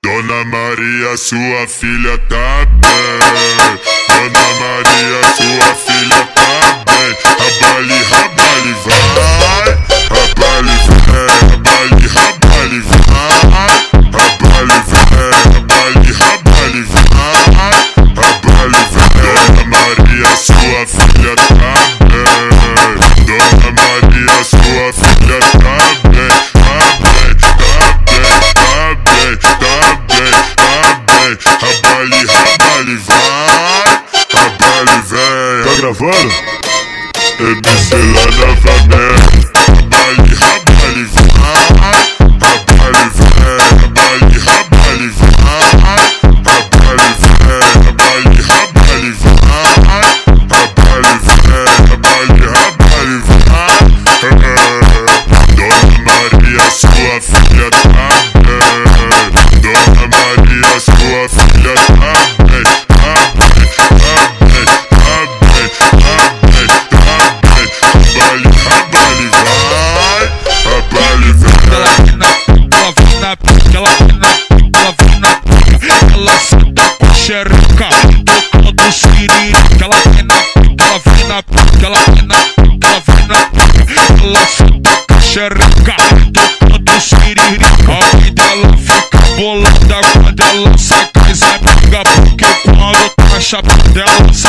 Dona Maria, sua filha tá bem. Dona Maria, sua filha tá bem. Rabale, rabale, vai. Rabale, vai. Rabale, rabale, vai. Rabale, vai. Rabale, rabale, vai. Rabale, vai. Dona Maria, sua filha tá bem. Dona Maria, sua filha tá bem. Rabale, rabale, vai. Rabale, vem. Tá gravando? MC lá na Flamengo. Rabale, rabale, vai. Rabale, vem. Rabale, rabale, vai. Rabale, vem. Rabale, rabale, vai. Rabale, vem. Rabale, rabale, vai. Dona Maria, sua filha tá bem. Dona Maria, sua filha tá bem. Tá bem, tá bem, tá bem, tá bem, tá bem. Rabale, rabale, vai. Rabale, vai. Ela vem na pica, ela vem na pica, ela senta com xereca, tocando siririca. Ela vem na pica, ela vem na pica, ela vem na pica, ela vem na pica, ela senta com xereca, tocando siririca. A mãe dela fica bolada quando ela sai com as amigas, porque quando tá chapada ela sai